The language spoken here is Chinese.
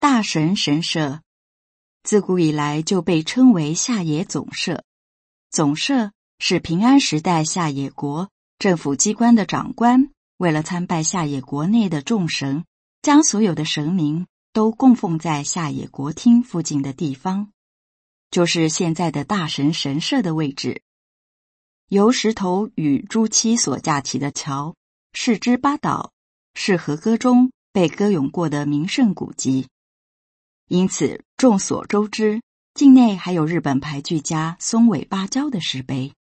大神神社自古以来就被称为下野总社。总社是平安时代下野国政府机关的长官为了参拜下野国内的众神，将所有的神明都供奉在下野国厅附近的地方，就是现在的大神神社的位置。由石头与朱漆所架起的桥，四之八岛，是和歌中被歌咏过的名胜古迹。因此众所周知，境内还有日本牌剧家松尾芭蕉的石碑。